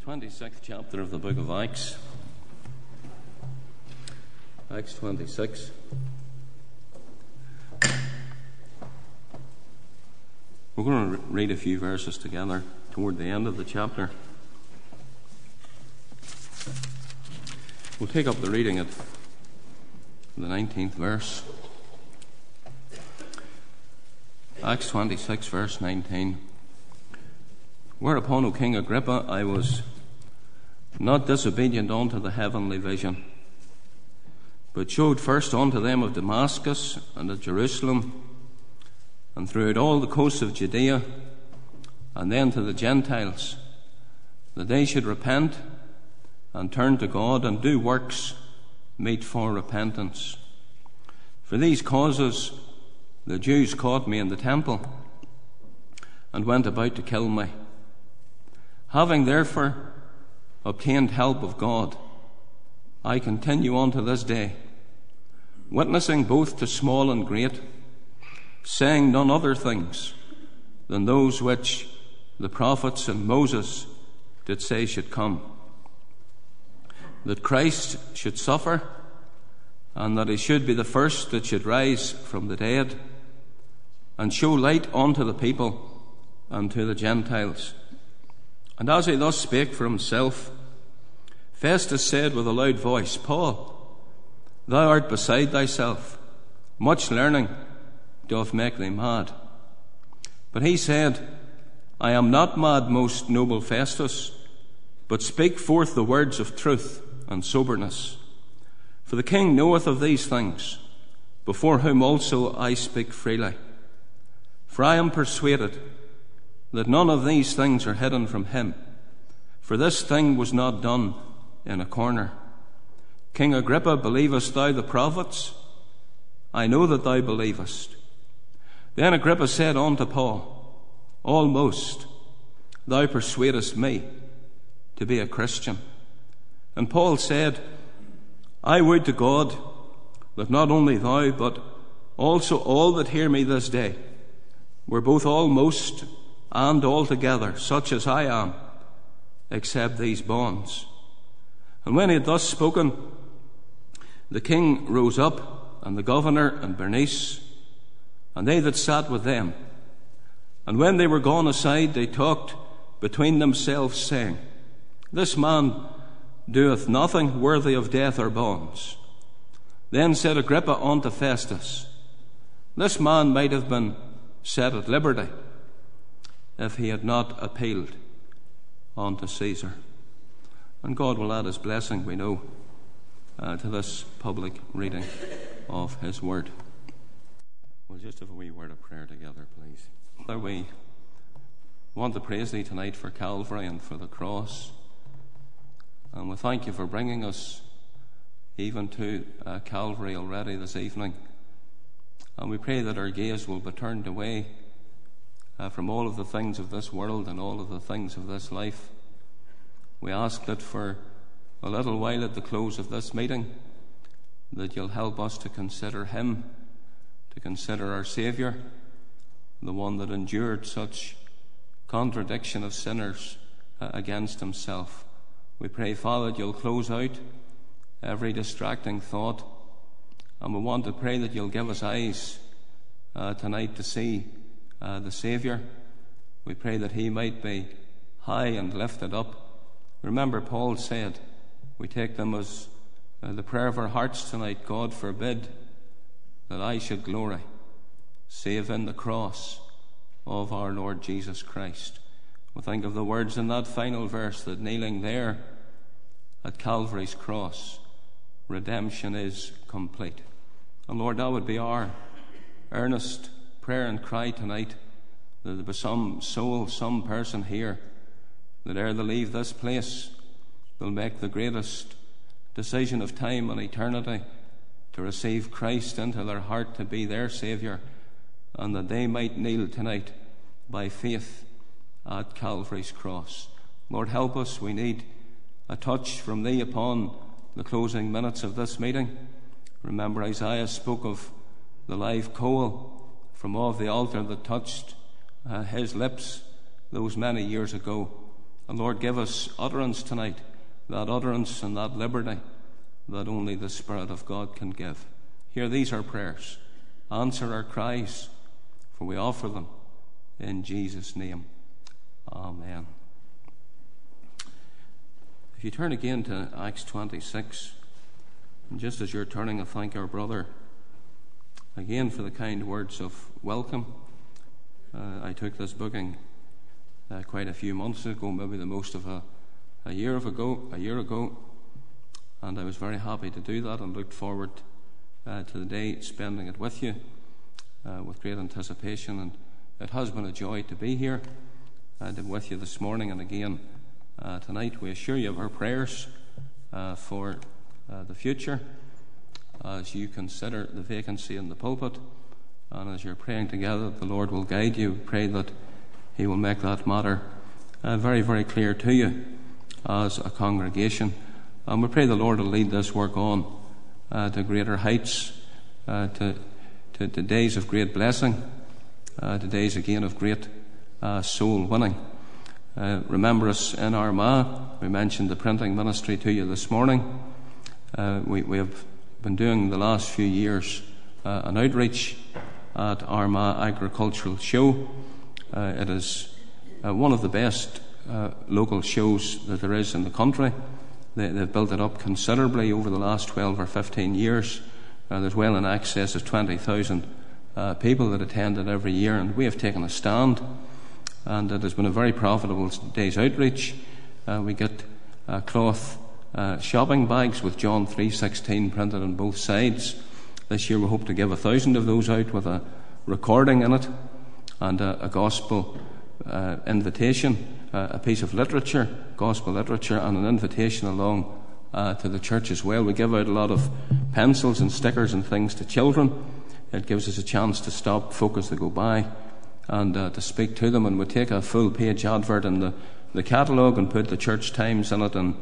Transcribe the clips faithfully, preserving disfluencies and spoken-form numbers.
twenty-sixth chapter of the book of Acts. Acts twenty-six. We're going to read a few verses together toward the end of the chapter. We'll take up the reading at the nineteenth verse. Acts twenty-six, verse nineteen. Whereupon, O King Agrippa, I was not disobedient unto the heavenly vision, but showed first unto them of Damascus and of Jerusalem, and throughout all the coasts of Judea, and then to the Gentiles, that they should repent and turn to God and do works meet for repentance. For these causes the Jews caught me in the temple and went about to kill me. Having therefore obtained help of God, I continue unto this day, witnessing both to small and great, saying none other things than those which the prophets and Moses did say should come, that Christ should suffer, and that he should be the first that should rise from the dead, and show light unto the people and to the Gentiles. And as he thus spake for himself, Festus said with a loud voice, Paul, thou art beside thyself. Much learning doth make thee mad. But he said, I am not mad, most noble Festus, but speak forth the words of truth and soberness. For the king knoweth of these things, before whom also I speak freely. For I am persuaded that none of these things are hidden from him, for this thing was not done in a corner. King Agrippa, believest thou the prophets? I know that thou believest. Then Agrippa said unto Paul, Almost thou persuadest me to be a Christian. And Paul said, I would to God that not only thou, but also all that hear me this day were both almost and altogether such as I am, except these bonds. And when he had thus spoken, the king rose up, and the governor, and Bernice, and they that sat with them. And when they were gone aside, they talked between themselves, saying, This man doeth nothing worthy of death or bonds. Then said Agrippa unto Festus, This man might have been set at liberty, if he had not appealed unto Caesar. And God will add his blessing, we know, uh, to this public reading of his word. We'll just have a wee word of prayer together, please. Father, we want to praise thee tonight for Calvary and for the cross. And we thank you for bringing us even to uh, Calvary already this evening. And we pray that our gaze will be turned away uh, from all of the things of this world and all of the things of this life. We ask that for a little while at the close of this meeting, that you'll help us to consider him, to consider our Saviour, the one that endured such contradiction of sinners uh, against himself. We pray, Father, that you'll close out every distracting thought, and we want to pray that you'll give us eyes uh, tonight to see uh, the Saviour. We pray that he might be high and lifted up. Remember, Paul said, we take them as uh, the prayer of our hearts tonight, God forbid that I should glory, save in the cross of our Lord Jesus Christ. We think of the words in that final verse, that kneeling there at Calvary's cross, redemption is complete. And Lord, that would be our earnest prayer and cry tonight, that there be some soul, some person here, that ere they leave this place, they'll make the greatest decision of time and eternity to receive Christ into their heart to be their Saviour, and that they might kneel tonight by faith at Calvary's cross. Lord, help us. We need a touch from thee upon the closing minutes of this meeting. Remember, Isaiah spoke of the live coal from off the altar that touched uh, his lips those many years ago. And Lord, give us utterance tonight, that utterance and that liberty that only the Spirit of God can give. Hear these our prayers. Answer our cries, for we offer them in Jesus' name. Amen. If you turn again to Acts twenty-six, and just as you're turning, I thank our brother again for the kind words of welcome. Uh, I took this booking uh, quite a few months ago, maybe the most of a, a year of ago, a year ago, and I was very happy to do that and looked forward uh, to the day spending it with you uh, with great anticipation. And it has been a joy to be here and uh, with you this morning and again uh, tonight. We assure you of our prayers uh, for uh, the future as you consider the vacancy in the pulpit, and as you're praying together, the Lord will guide you. Pray that He will make that matter uh, very, very clear to you as a congregation. And we pray the Lord will lead this work on uh, to greater heights, uh, to, to, to days of great blessing, uh, to days again of great uh, soul winning. Uh, remember us in Armagh. We mentioned the printing ministry to you this morning. Uh, we, we have been doing the last few years uh, an outreach at Armagh Agricultural Show. Uh, it is uh, one of the best uh, local shows that there is in the country. They, they've built it up considerably over the last twelve or fifteen years. Uh, there's well in excess of twenty thousand uh, people that attend it every year, and we have taken a stand, and it has been a very profitable day's outreach. Uh, we get uh, cloth uh, shopping bags with John three sixteen printed on both sides. This year we hope to give a thousand of those out with a recording in it and a, a gospel uh, invitation, uh, a piece of literature, gospel literature, and an invitation along uh, to the church as well. We give out a lot of pencils and stickers and things to children. It gives us a chance to stop folk as they go by and uh, to speak to them. And we take a full page advert in the, the catalogue and put the church times in it and,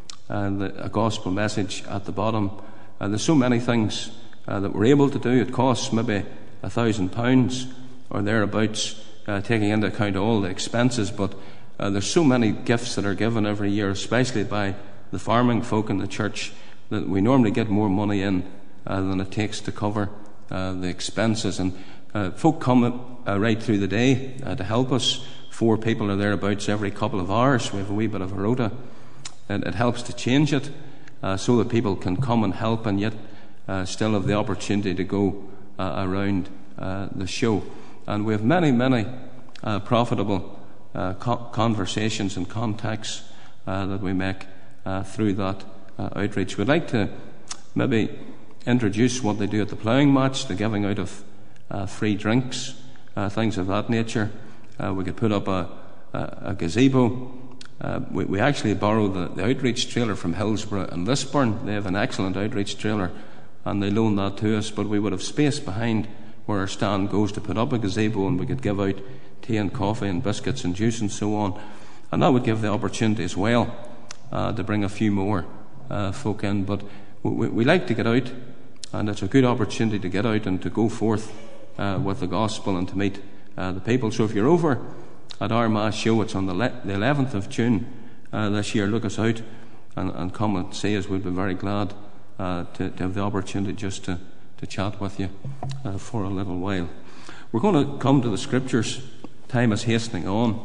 and the, a gospel message at the bottom. Uh, there's so many things uh, that we're able to do. It costs maybe a thousand pounds or thereabouts, uh, taking into account all the expenses, but uh, there's so many gifts that are given every year, especially by the farming folk in the church, that we normally get more money in uh, than it takes to cover uh, the expenses. And uh, folk come uh, right through the day uh, to help us. Four people are thereabouts every couple of hours. We have a wee bit of a rota, and it helps to change it uh, so that people can come and help and yet uh, still have the opportunity to go uh, around uh, the show. And we have many, many uh, profitable uh, co- conversations and contacts uh, that we make uh, through that uh, outreach. We'd like to maybe introduce what they do at the ploughing match, the giving out of uh, free drinks, uh, things of that nature. Uh, we could put up a, a, a gazebo. Uh, we, we actually borrow the, the outreach trailer from Hillsborough and Lisburn. They have an excellent outreach trailer, and they loan that to us, but we would have space behind where our stand goes to put up a gazebo, and we could give out tea and coffee and biscuits and juice and so on. And that would give the opportunity as well uh, to bring a few more uh, folk in. But we, we like to get out, and it's a good opportunity to get out and to go forth uh, with the gospel and to meet uh, the people. So if you're over at our Mass show, it's on the, le- the eleventh of June uh, this year, look us out and, and come and see us. We'd be very glad uh, to, to have the opportunity just to to chat with you uh, for a little while. We're going to come to the Scriptures. Time is hastening on.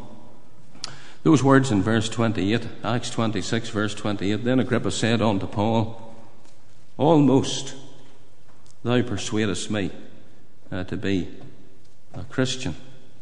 Those words in verse twenty-eight, Acts twenty-six, verse twenty-eight, then Agrippa said unto Paul, almost thou persuadest me uh, to be a Christian.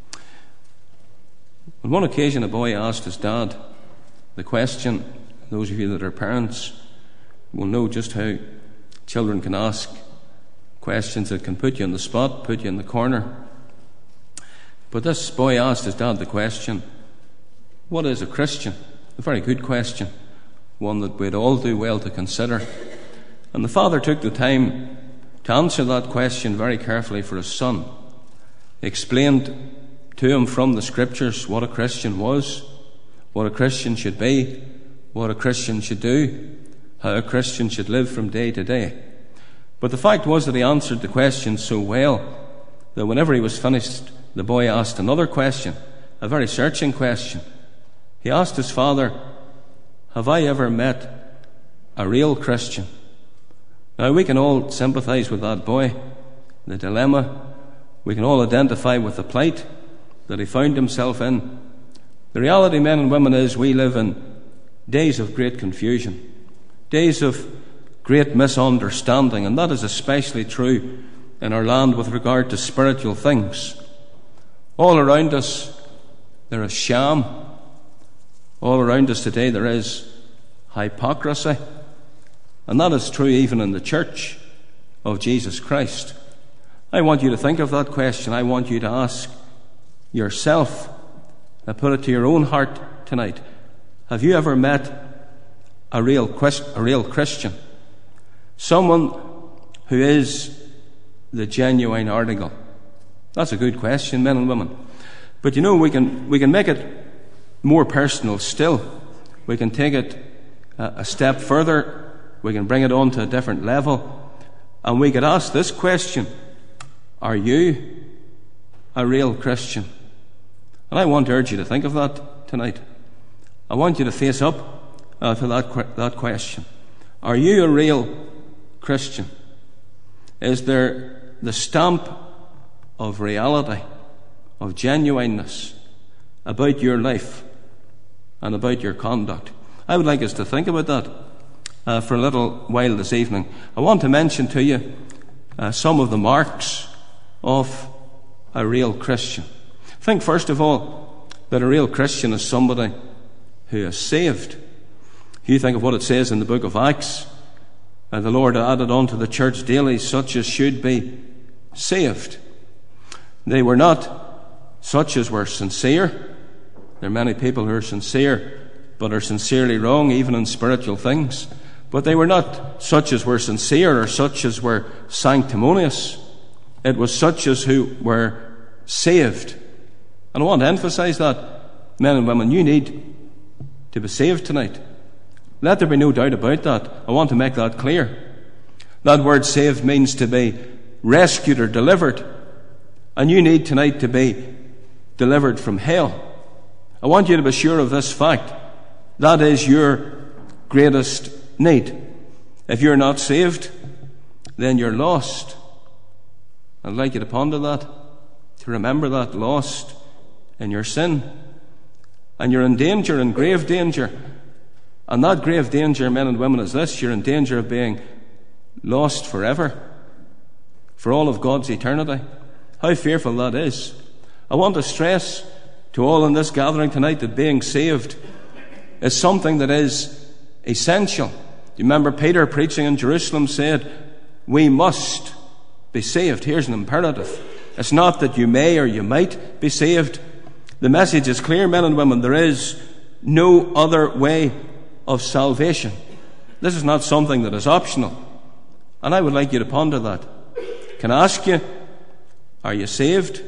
On one occasion, a boy asked his dad the question. Those of you that are parents will know just how children can ask questions that can put you on the spot, put you in the corner. But this boy asked his dad the question, what is a Christian? A very good question, one that we'd all do well to consider. And the father took the time to answer that question very carefully for his son. He explained to him from the Scriptures what a Christian was, what a Christian should be, what a Christian should do, how a Christian should live from day to day. But the fact was that he answered the question so well that whenever he was finished, the boy asked another question, a very searching question. He asked his father, have I ever met a real Christian? Now, we can all sympathize with that boy, the dilemma. We can all identify with the plight that he found himself in. The reality, men and women, is we live in days of great confusion, days of great misunderstanding, and that is especially true in our land with regard to spiritual things. All around us there is sham. All around us today there is hypocrisy. And that is true even in the church of Jesus Christ. I want you to think of that question. I want you to ask yourself, and put it to your own heart tonight. Have you ever met a real, a real Christian? Someone who is the genuine article? That's a good question, men and women. But you know, we can we can make it more personal still. We can take it a, a step further. We can bring it on to a different level. And we could ask this question: are you a real Christian? And I want to urge you to think of that tonight. I want you to face up uh, to that, that question. Are you a real Christian? Is there the stamp of reality, of genuineness about your life and about your conduct? I would like us to think about that uh, for a little while this evening. I want to mention to you uh, some of the marks of a real Christian. Think first of all that a real Christian is somebody who is saved. If you think of what it says in the book of Acts, uh, the Lord added unto the church daily such as should be saved. They were not such as were sincere. There are many people who are sincere but are sincerely wrong even in spiritual things. But they were not such as were sincere or such as were sanctimonious. It was such as who were saved. And I want to emphasize that, men and women, you need to be saved tonight. Let there be no doubt about that. I want to make that clear. That word saved means to be rescued or delivered. And you need tonight to be delivered from hell. I want you to be sure of this fact. That is your greatest need. If you're not saved, then you're lost. I'd like you to ponder that, to remember that, lost in your sin. And you're in danger, in grave danger. And that grave danger, men and women, is this: you're in danger of being lost forever, for all of God's eternity. How fearful that is. I want to stress to all in this gathering tonight that being saved is something that is essential. Do you remember Peter preaching in Jerusalem said, we must be saved? Here's an imperative. It's not that you may or you might be saved. The message is clear, men and women. There is no other way of salvation. This is not something that is optional. And I would like you to ponder that. Can I ask you, are you saved?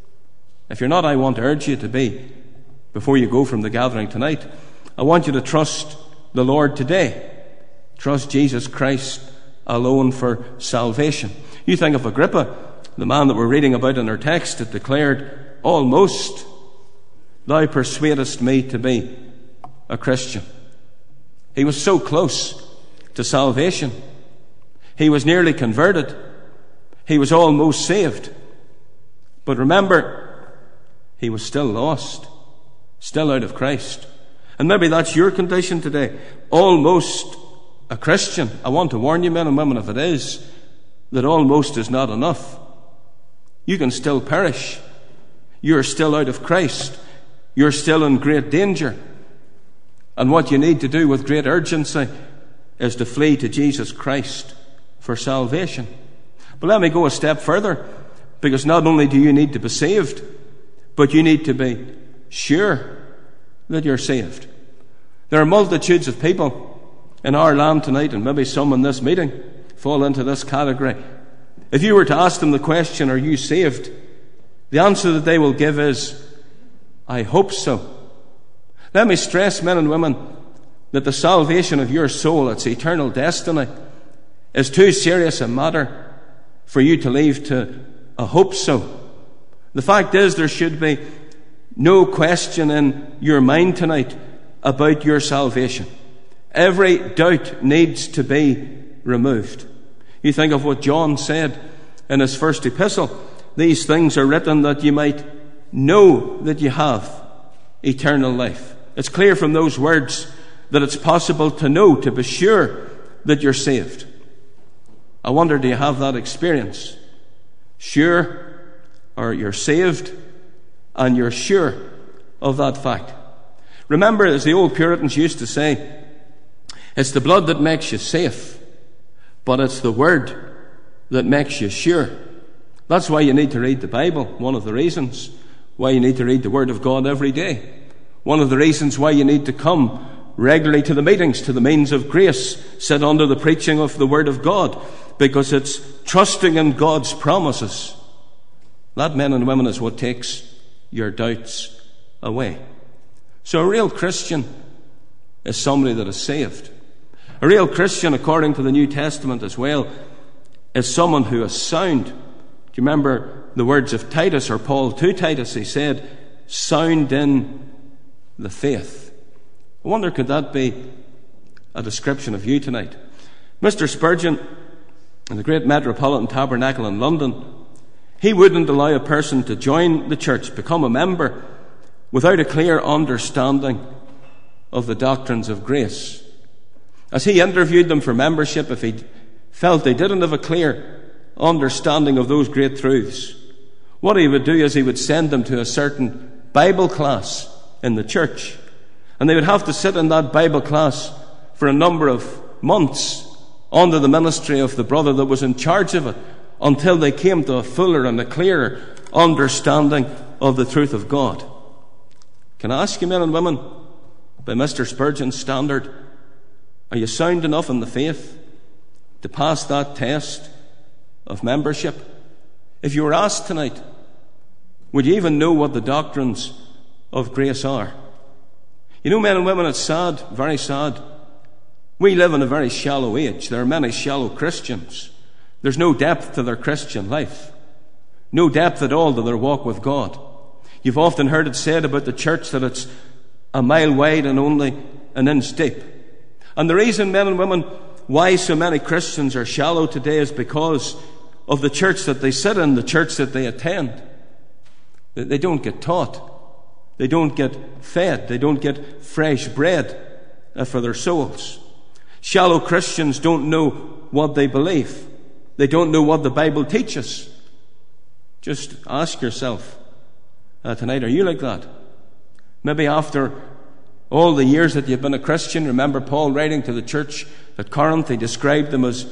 If you're not, I want to urge you to be before you go from the gathering tonight. I want you to trust the Lord today. Trust Jesus Christ alone for salvation. You think of Agrippa, the man that we're reading about in our text, that declared, almost thou persuadest me to be a Christian. He was so close to salvation. He was nearly converted. He was almost saved. But remember, he was still lost, still out of Christ. And maybe that's your condition today. Almost a Christian. I want to warn you, men and women, if it is, that almost is not enough. You can still perish. You're still out of Christ. You're still in great danger. And what you need to do with great urgency is to flee to Jesus Christ for salvation. But let me go a step further, because not only do you need to be saved, but you need to be sure that you're saved. There are multitudes of people in our land tonight, and maybe some in this meeting fall into this category. If you were to ask them the question, are you saved? The answer that they will give is, I hope so. Let me stress, men and women, that the salvation of your soul, its eternal destiny, is too serious a matter for you to leave to a hope so. The fact is, there should be no question in your mind tonight about your salvation. Every doubt needs to be removed. You think of what John said in his first epistle. These things are written that you might know that you have eternal life. It's clear from those words that it's possible to know, to be sure that you're saved. I wonder, do you have that experience? Sure, or you're saved, and you're sure of that fact. Remember, as the old Puritans used to say, it's the blood that makes you safe, but it's the word that makes you sure. That's why you need to read the Bible. One of the reasons why you need to read the Word of God every day. One of the reasons why you need to come regularly to the meetings, to the means of grace, sit under the preaching of the Word of God, because it's trusting in God's promises. That, men and women, is what takes your doubts away. So a real Christian is somebody that is saved. A real Christian, according to the New Testament as well, is someone who is sound. Do you remember the words of Titus, or Paul to Titus? He said, sound in the faith. I wonder, could that be a description of you tonight? Mister Spurgeon, in the great Metropolitan Tabernacle in London, he wouldn't allow a person to join the church, become a member, without a clear understanding of the doctrines of grace. As he interviewed them for membership, if he felt they didn't have a clear understanding of those great truths, what he would do is he would send them to a certain Bible class in the church. And they would have to sit in that Bible class for a number of months under the ministry of the brother that was in charge of it, until they came to a fuller and a clearer understanding of the truth of God. Can I ask you, men and women, by Mister Spurgeon's standard, are you sound enough in the faith to pass that test of membership? If you were asked tonight, would you even know what the doctrines of grace are? You know, men and women, it's sad, very sad. We live in a very shallow age. There are many shallow Christians. There's no depth to their Christian life. No depth at all to their walk with God. You've often heard it said about the church that it's a mile wide and only an inch deep. And the reason, men and women, why so many Christians are shallow today is because of the church that they sit in, the church that they attend. They don't get taught. They don't get fed. They don't get fresh bread for their souls. Shallow Christians don't know what they believe. They don't know what the Bible teaches. Just ask yourself uh, tonight, are you like that? Maybe after all the years that you've been a Christian, remember Paul writing to the church at Corinth, he described them as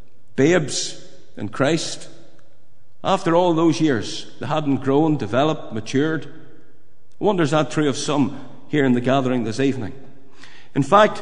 babes in Christ. After all those years, they hadn't grown, developed, matured. I wonder, is that true of some here in the gathering this evening? In fact,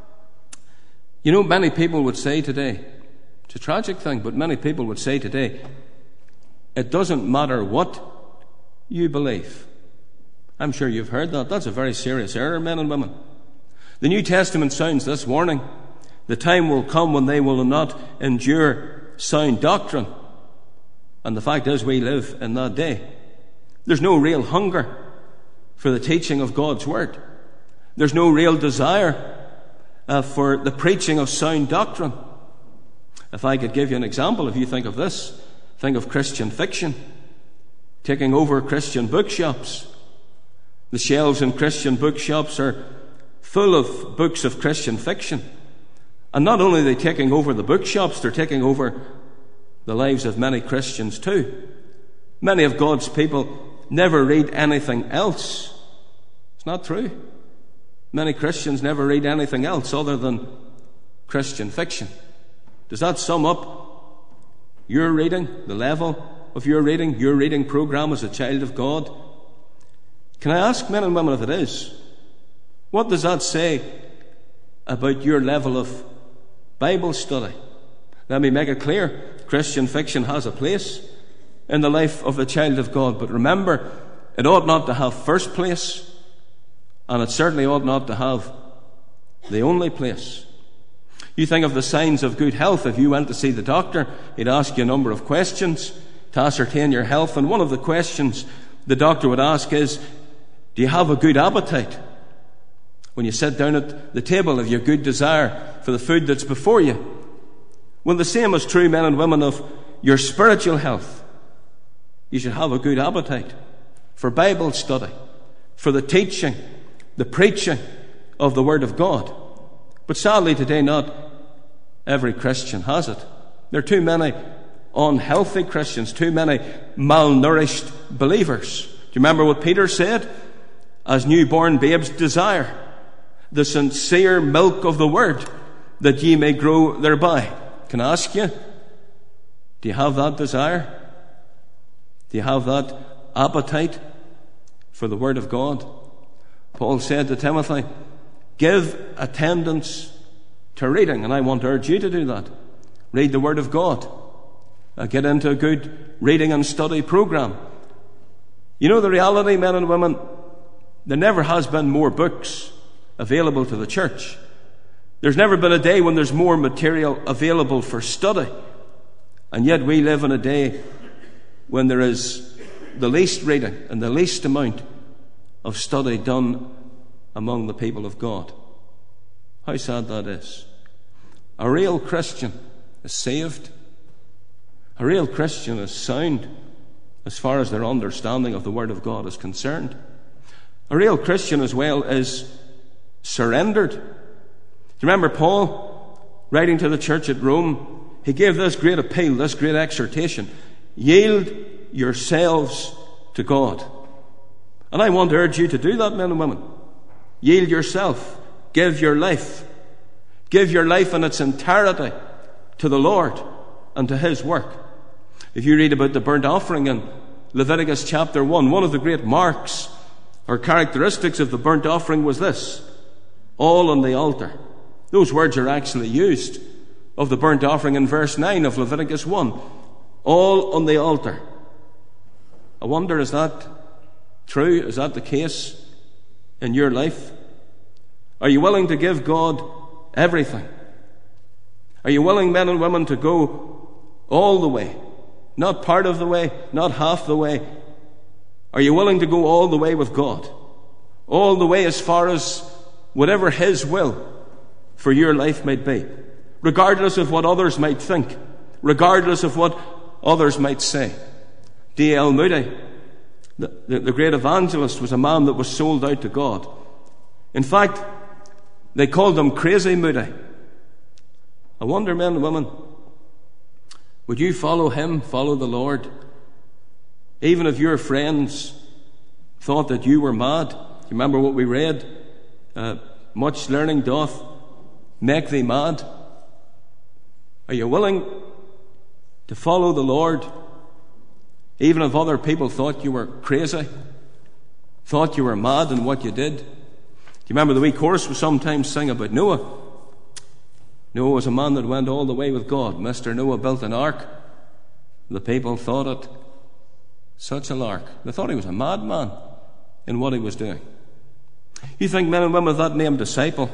you know, many people would say today, it's a tragic thing, but many people would say today, it doesn't matter what you believe. I'm sure you've heard that. That's a very serious error, men and women. The New Testament sounds this warning. The time will come when they will not endure sound doctrine. And the fact is, we live in that day. There's no real hunger for the teaching of God's Word. There's no real desire uh, for the preaching of sound doctrine. If I could give you an example, if you think of this, think of Christian fiction taking over Christian bookshops. The shelves in Christian bookshops are full of books of Christian fiction. And not only are they taking over the bookshops, they're taking over the lives of many Christians too. Many of God's people never read anything else. It's not true. Many Christians never read anything else other than Christian fiction. Does that sum up your reading, the level of your reading, your reading program as a child of God? Can I ask, men and women, if it is, what does that say about your level of Bible study? Let me make it clear. Christian fiction has a place in the life of a child of God, but remember, it ought not to have first place, and it certainly ought not to have the only place. You think of the signs of good health. If you went to see the doctor, he'd ask you a number of questions to ascertain your health, and one of the questions the doctor would ask is, Do you have a good appetite? When you sit down at the table, have you a good desire for the food that's before you? Well, the same is true, men and women, of your spiritual health. You should have a good appetite for Bible study, for the teaching, the preaching of the Word of God. But sadly today, not every Christian has it. There are too many unhealthy Christians, too many malnourished believers. Do you remember what Peter said? As newborn babes desire the sincere milk of the Word, that ye may grow thereby. Can I ask you, do you have that desire? Do you have that appetite for the Word of God? Paul said to Timothy, give attendance to reading, and I want to urge you to do that. Read the Word of God. Uh, get into a good reading and study program. You know the reality, men and women, there never has been more books available to the church. There's never been a day when there's more material available for study. And yet we live in a day when there is the least reading and the least amount of study done among the people of God. How sad that is. A real Christian is saved. A real Christian is sound as far as their understanding of the Word of God is concerned. A real Christian as well is surrendered. Do you remember Paul, writing to the church at Rome, he gave this great appeal, this great exhortation: yield yourselves to God. And I want to urge you to do that, men and women. Yield yourself. Give your life. Give your life in its entirety to the Lord and to His work. If you read about the burnt offering in Leviticus chapter one, one of the great marks or characteristics of the burnt offering was this: all on the altar. Those words are actually used of the burnt offering in verse nine of Leviticus one. All on the altar. I wonder, is that true? Is that the case in your life? Are you willing to give God everything? Are you willing, men and women, to go all the way? Not part of the way, not half the way. Are you willing to go all the way with God? All the way as far as whatever His will for your life might be, regardless of what others might think, regardless of what others might say. D L Moody, the, the, the great evangelist, was a man that was sold out to God. In fact, they called him Crazy Moody. I wonder, men and women, would you follow him, follow the Lord, even if your friends thought that you were mad? Do you remember what we read? Uh, much learning doth make thee mad. Are you willing to follow the Lord, even if other people thought you were crazy, thought you were mad in what you did? Do you remember the wee chorus we sometimes sing about Noah? Noah was a man that went all the way with God. Mister Noah built an ark. The people thought it such a lark. They thought he was a madman in what he was doing. You think, men and women, of that name disciple?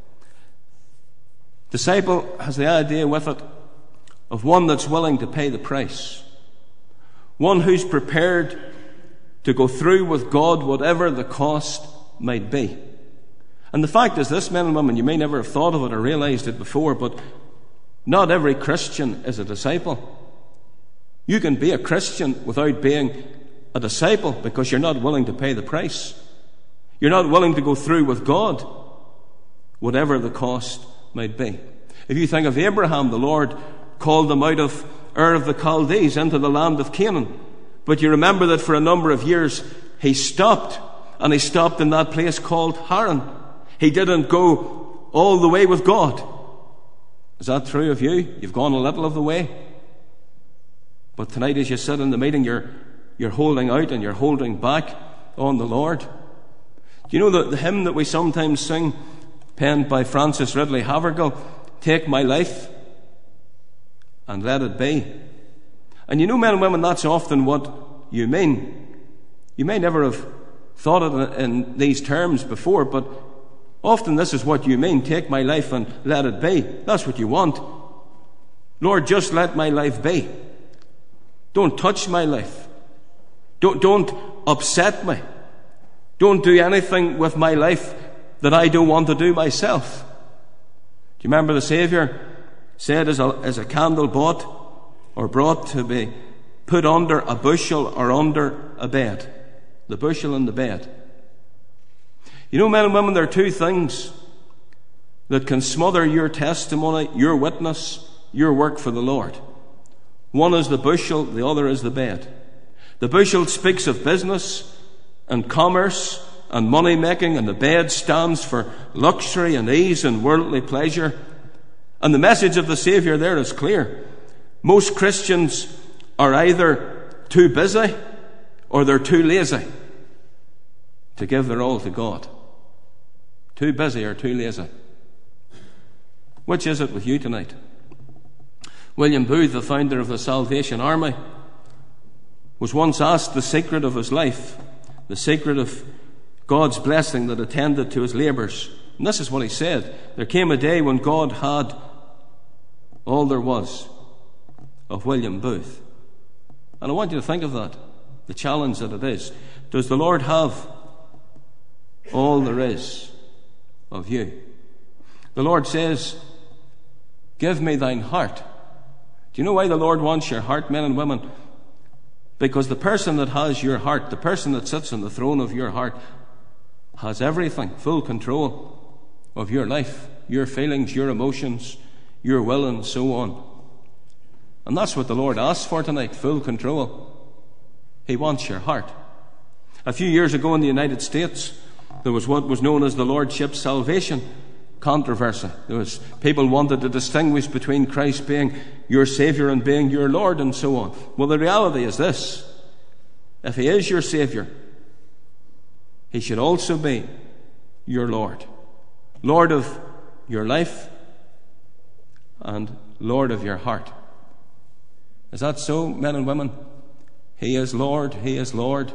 Disciple has the idea with it of one that's willing to pay the price. One who's prepared to go through with God whatever the cost might be. And the fact is this, men and women, you may never have thought of it or realized it before, but not every Christian is a disciple. You can be a Christian without being a disciple because you're not willing to pay the price. You're not willing to go through with God, whatever the cost might be. If you think of Abraham, the Lord called him out of Ur of the Chaldees into the land of Canaan. But you remember that for a number of years he stopped, and he stopped in that place called Haran. He didn't go all the way with God. Is that true of you? You've gone a little of the way. But tonight as you sit in the meeting, you're, you're holding out and you're holding back on the Lord. Do you know the, the hymn that we sometimes sing, penned by Francis Ridley Havergal, Take My Life and Let It Be? And you know, men and women, that's often what you mean. You may never have thought of it in these terms before, but often this is what you mean. Take my life and let it be. That's what you want. Lord, just let my life be. Don't touch my life. Don't, don't upset me. Don't do anything with my life that I don't want to do myself. Do you remember the Saviour said, as a, as a candle bought or brought to be put under a bushel or under a bed? The bushel and the bed. You know, men and women, there are two things that can smother your testimony, your witness, your work for the Lord. One is the bushel, the other is the bed. The bushel speaks of business and commerce and money making, and the bed stands for luxury and ease and worldly pleasure. And the message of the Saviour there is clear. Most Christians are either too busy or they're too lazy to give their all to God. Too busy or too lazy. Which is it with you tonight? William Booth, the founder of the Salvation Army, was once asked the secret of his life, the secret of God's blessing that attended to his labours. And this is what he said. There came a day when God had all there was of William Booth. And I want you to think of that, the challenge that it is. Does the Lord have all there is of you? The Lord says, give me thine heart. Do you know why the Lord wants your heart, men and women? Because the person that has your heart, the person that sits on the throne of your heart, has everything, full control of your life, your feelings, your emotions, your will, and so on. And that's what the Lord asks for tonight, full control. He wants your heart. A few years ago in the United States, there was what was known as the Lordship Salvation controversy. There was people wanted to distinguish between Christ being your Saviour and being your Lord, and so on. Well, the reality is this: if He is your Saviour, He should also be your Lord. Lord of your life and Lord of your heart. Is that so, men and women? He is Lord. He is Lord.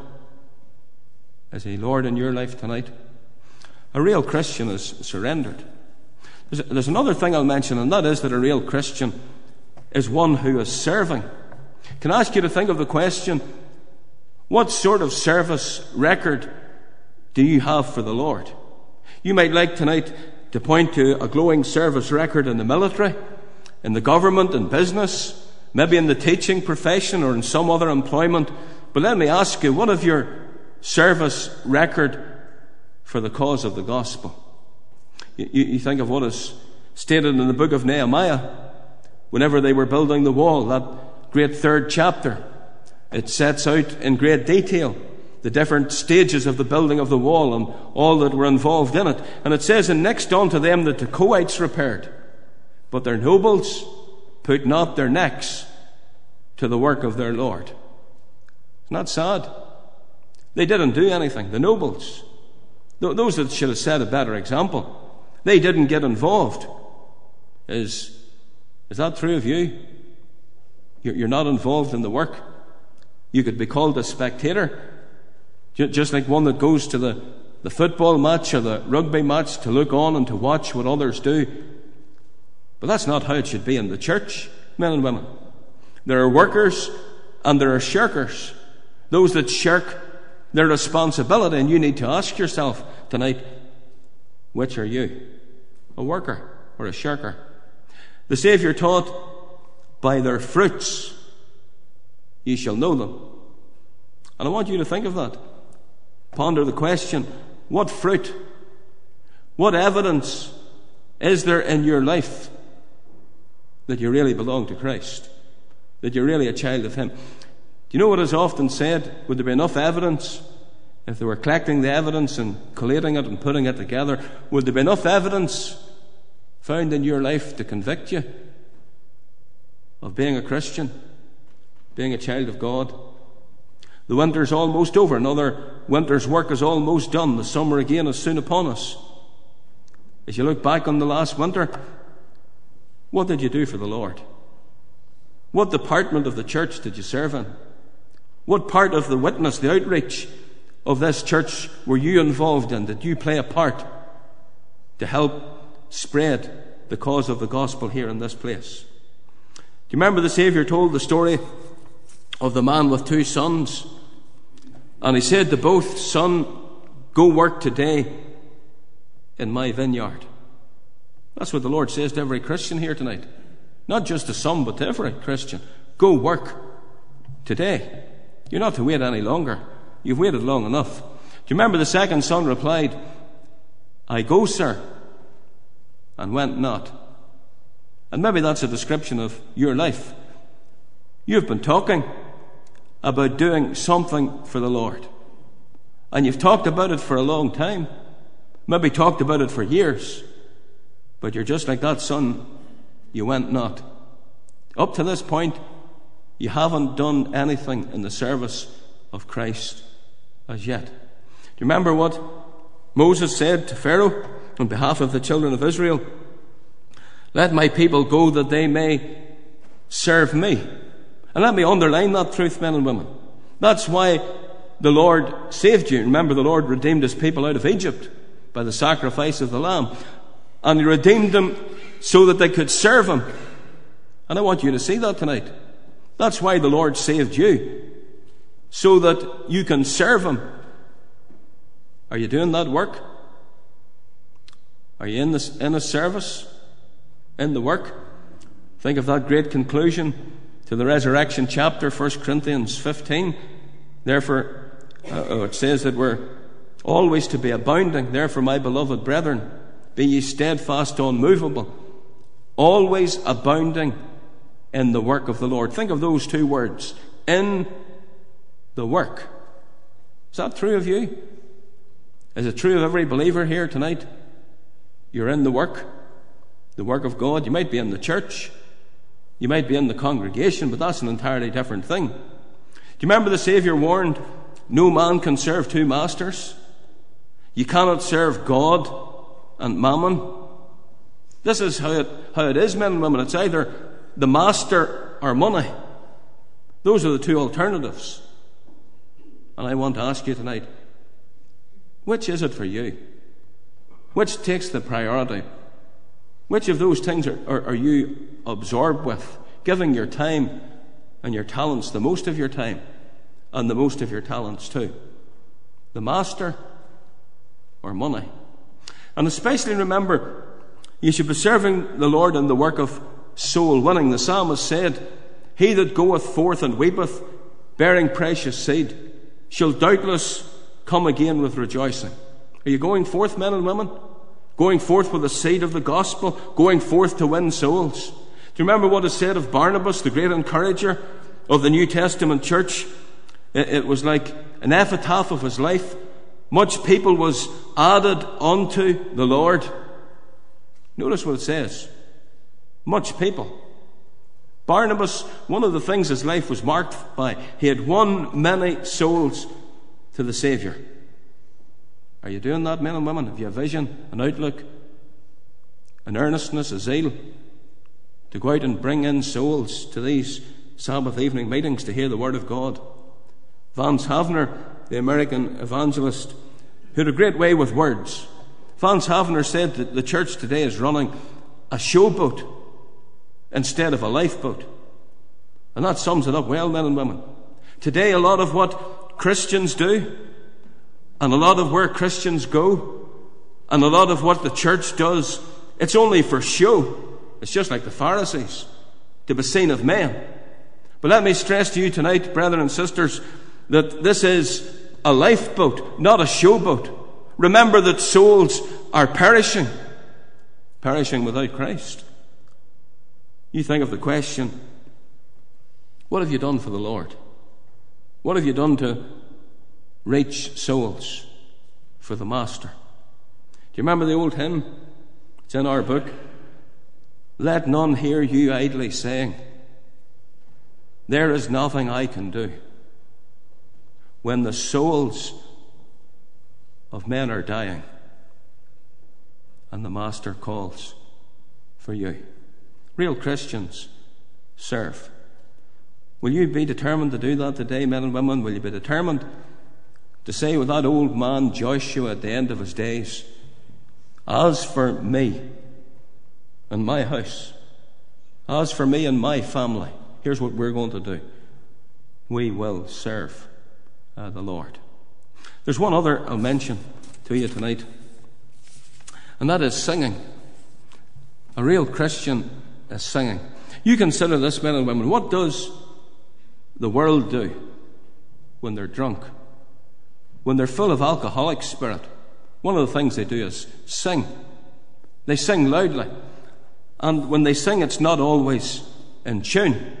Is He Lord in your life tonight? A real Christian is surrendered. There's, there's another thing I'll mention, and that is that a real Christian is one who is serving. Can I ask you to think of the question, what sort of service record do you have for the Lord? You might like tonight to point to a glowing service record in the military, in the government and business, maybe in the teaching profession or in some other employment. But let me ask you, what of your service record for the cause of the gospel? You, you think of what is stated in the book of Nehemiah. Whenever they were building the wall, that great third chapter, it sets out in great detail the different stages of the building of the wall and all that were involved in it. And it says, and next unto them the Tekoites repaired, but their nobles put not their necks to the work of their Lord. Isn't that sad? They didn't do anything. The nobles, those that should have set a better example, they didn't get involved. Is, is that true of you? You're, you're not involved in the work. You could be called a spectator, just like one that goes to the, the football match or the rugby match to look on and to watch what others do. But that's not how it should be in the church, men and women. There are workers and there are shirkers. Those that shirk their responsibility, and you need to ask yourself tonight, which are you? A worker or a shirker? The Saviour taught, by their fruits ye shall know them. And I want you to think of that. Ponder the question, what fruit, what evidence is there in your life that you really belong to Christ, that you're really a child of Him? Do you know what is often said? Would there be enough evidence? If they were collecting the evidence and collating it and putting it together, would there be enough evidence found in your life to convict you of being a Christian, being a child of God? The winter's almost over. Another winter's work is almost done. The summer again is soon upon us. As you look back on the last winter, what did you do for the Lord? What department of the church did you serve in? What part of the witness, the outreach of this church were you involved in? Did you play a part to help spread the cause of the gospel here in this place? Do you remember the Saviour told the story of the man with two sons? And He said to both, son, Go work today in my vineyard. That's what the Lord says to every Christian here tonight. Not just to some, but to every Christian. Go work today. You're not to wait any longer. You've waited long enough. Do you remember the second son replied, I go, sir, and went not. And maybe that's a description of your life. You've been talking about doing something for the Lord. And you've talked about it for a long time. Maybe talked about it for years. But you're just like that son. You went not. Up to this point, you haven't done anything in the service of Christ as yet. Do you remember what Moses said to Pharaoh on behalf of the children of Israel? Let my people go that they may serve me. And let me underline that truth, men and women. That's why the Lord saved you. Remember, the Lord redeemed his people out of Egypt by the sacrifice of the lamb. And he redeemed them so that they could serve him. And I want you to see that tonight. That's why the Lord saved you, so that you can serve him. Are you doing that work? Are you in this in a service? In the work? Think of that great conclusion to the resurrection chapter, First Corinthians fifteen. Therefore, uh, it says that we're always to be abounding. Therefore, my beloved brethren, be ye steadfast, unmovable, always abounding in the work of the Lord. Think of those two words. In the work. Is that true of you? Is it true of every believer here tonight? You're in the work. The work of God. You might be in the church. You might be in the congregation, but that's an entirely different thing. Do you remember the Saviour warned, no man can serve two masters? You cannot serve God and mammon. This is how it, how it is, men and women. It's either the master or money. Those are the two alternatives. And I want to ask you tonight, which is it for you? Which takes the priority? Which of those things are, are, are you absorbed with? Giving your time and your talents, the most of your time and the most of your talents too. The master or money? And especially remember, you should be serving the Lord in the work of soul winning. The psalmist said, he that goeth forth and weepeth, bearing precious seed, shall doubtless come again with rejoicing. Are you going forth, men and women? Going forth with the seed of the gospel? Going forth to win souls? Do you remember what is said of Barnabas, the great encourager of the New Testament church? It, it was like an epitaph of his life. Much people was added unto the Lord. Notice what it says. Much people. Barnabas, one of the things his life was marked by, he had won many souls to the Saviour. Are you doing that, men and women? Have you a vision, an outlook, an earnestness, a zeal to go out and bring in souls to these Sabbath evening meetings to hear the Word of God? Vance Havner, the American evangelist, who had a great way with words. Vance Havner said that the church today is running a showboat instead of a lifeboat. And that sums it up well, men and women. Today, a lot of what Christians do, and a lot of where Christians go, and a lot of what the church does, it's only for show. It's just like the Pharisees, to be seen of men. But let me stress to you tonight, brethren and sisters, that this is a lifeboat, not a showboat. Remember that souls are perishing, perishing without Christ. You think of the question, what have you done for the Lord? What have you done to reach souls for the Master? Do you remember the old hymn? It's in our book. Let none hear you idly saying, there is nothing I can do, when the souls of men are dying and the Master calls for you. Real Christians serve. Will you be determined to do that today, men and women? Will you be determined to say with that old man Joshua at the end of his days, as for me and my house, as for me and my family, here's what we're going to do. We will serve uh, the Lord. There's one other I'll mention to you tonight. And that is singing. A real Christian is singing. You consider this, men and women. What does the world do when they're drunk? When they're full of alcoholic spirit? One of the things they do is sing. They sing loudly. And when they sing, it's not always in tune.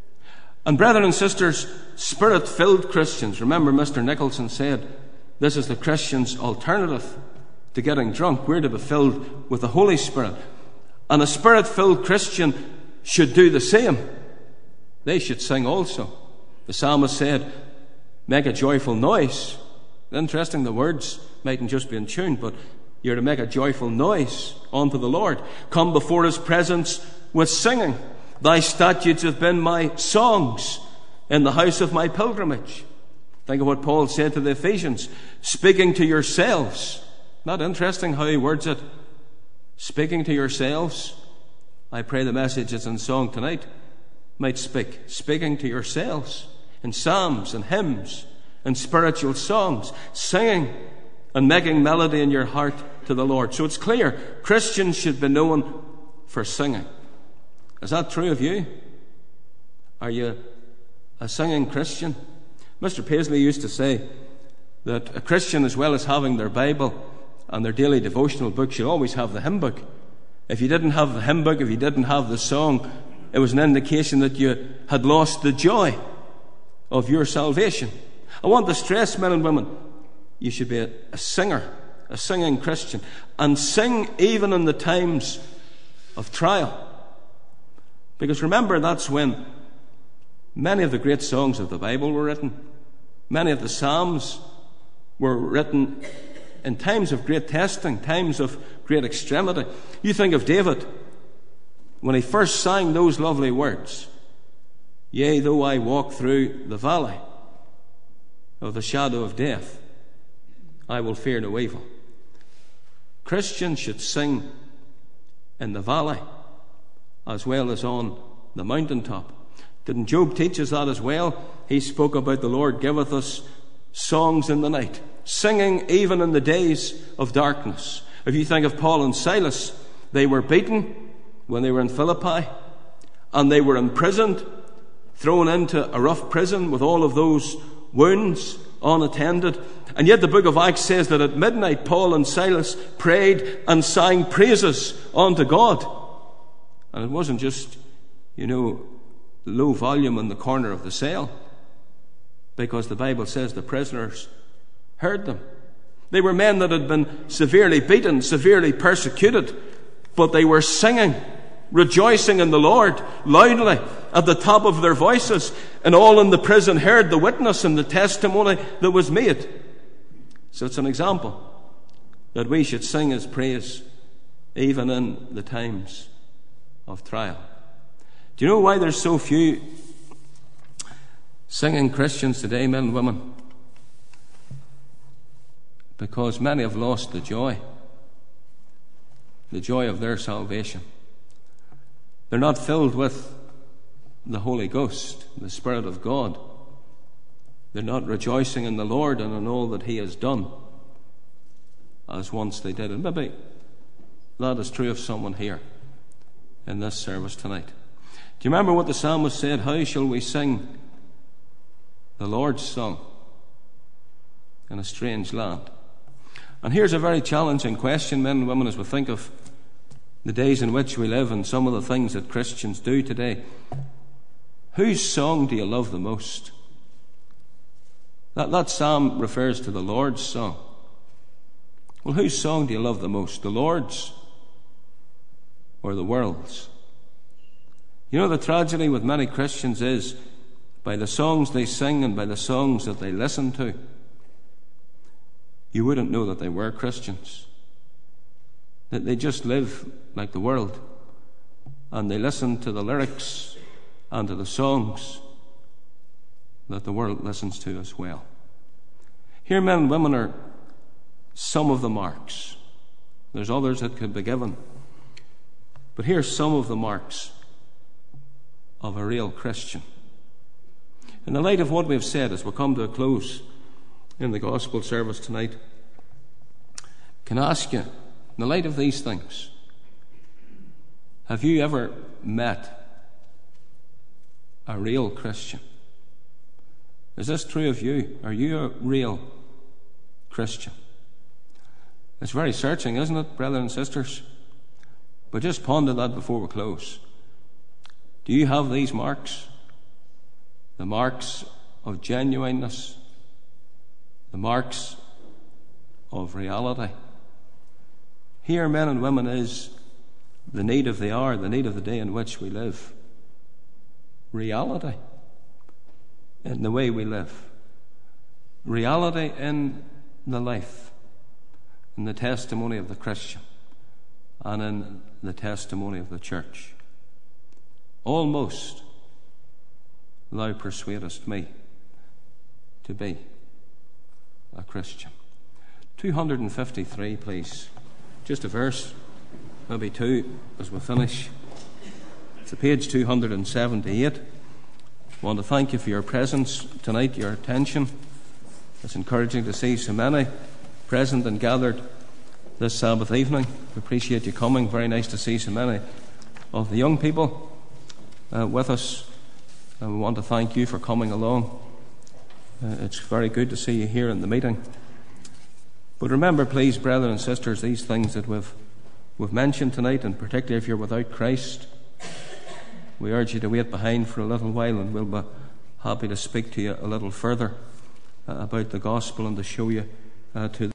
And brethren and sisters, Spirit-filled Christians, remember Mister Nicholson said, this is the Christian's alternative to getting drunk. We're to be filled with the Holy Spirit. And a Spirit-filled Christian should do the same. They should sing also. The psalmist said, make a joyful noise. Interesting, the words mightn't just be in tune, but you're to make a joyful noise unto the Lord. Come before his presence with singing. Thy statutes have been my songs in the house of my pilgrimage. Think of what Paul said to the Ephesians. Speaking to yourselves. Not interesting how he words it. Speaking to yourselves. I pray the message that's in song tonight might speak. Speaking to yourselves in psalms and hymns and spiritual songs. Singing and making melody in your heart to the Lord. So it's clear Christians should be known for singing. Is that true of you? Are you a singing Christian? Mister Paisley used to say that a Christian, as well as having their Bible and their daily devotional book, should always have the hymn book. If you didn't have the hymn book, if you didn't have the song, it was an indication that you had lost the joy of your salvation. I want to stress, men and women, you should be a, a singer, a singing Christian, and sing even in the times of trial. Because remember, that's when many of the great songs of the Bible were written. Many of the Psalms were written in times of great testing, times of great extremity. You think of David, when he first sang those lovely words, yea, though I walk through the valley of the shadow of death, I will fear no evil. Christians should sing in the valley as well as on the mountaintop. Didn't Job teach us that as well? He spoke about the Lord giveth us songs in the night, singing even in the days of darkness. If you think of Paul and Silas, they were beaten when they were in Philippi, and they were imprisoned, thrown into a rough prison with all of those wounds unattended. And yet the book of Acts says that at midnight Paul and Silas prayed and sang praises unto God. And it wasn't just, you know, low volume in the corner of the cell, because the Bible says the prisoners heard them. They were men that had been severely beaten, severely persecuted, but they were singing, rejoicing in the Lord loudly at the top of their voices, and all in the prison heard the witness and the testimony that was made. So it's an example that we should sing his praise even in the times of trial. Do you know why there's so few singing Christians today, men and women? Because many have lost the joy, the joy of their salvation. They're not filled with the Holy Ghost, the Spirit of God. They're not rejoicing in the Lord and in all that he has done as once they did. And maybe that is true of someone here in this service tonight. Do you remember what the psalmist said? How shall we sing the Lord's song in a strange land? And here's a very challenging question, men and women, as we think of the days in which we live and some of the things that Christians do today. Whose song do you love the most? That, that psalm refers to the Lord's song. Well, whose song do you love the most? The Lord's or the world's? You know, the tragedy with many Christians is, by the songs they sing and by the songs that they listen to, you wouldn't know that they were Christians. That they just live like the world, and they listen to the lyrics and to the songs that the world listens to as well. Here, men and women, are some of the marks. There's others that could be given, but here's some of the marks of a real Christian. In the light of what we've said as we come to a close in the gospel service tonight, Can I ask you, in the light of these things, have you ever met a real Christian? Is this true of you? Are you a real Christian? It's very searching, isn't it, brothers and sisters? But just ponder that before we close. Do you have these marks? The marks of genuineness, the marks of reality. Here, men and women, is the need of the hour, the need of the day in which we live. Reality in the way we live. Reality in the life, in the testimony of the Christian, and in the testimony of the church. Almost thou persuadest me to be a Christian. two hundred fifty-three, please. Just a verse, maybe two, as we finish. It's page two hundred seventy-eight. I want to thank you for your presence tonight, your attention. It's encouraging to see so many present and gathered this Sabbath evening. We appreciate you coming. Very nice to see so many of the young people uh, with us. And we want to thank you for coming along. Uh, it's very good to see you here in the meeting. But remember, please, brethren and sisters, these things that we've, we've mentioned tonight, and particularly if you're without Christ, we urge you to wait behind for a little while, and we'll be happy to speak to you a little further uh, about the gospel and to show you uh, to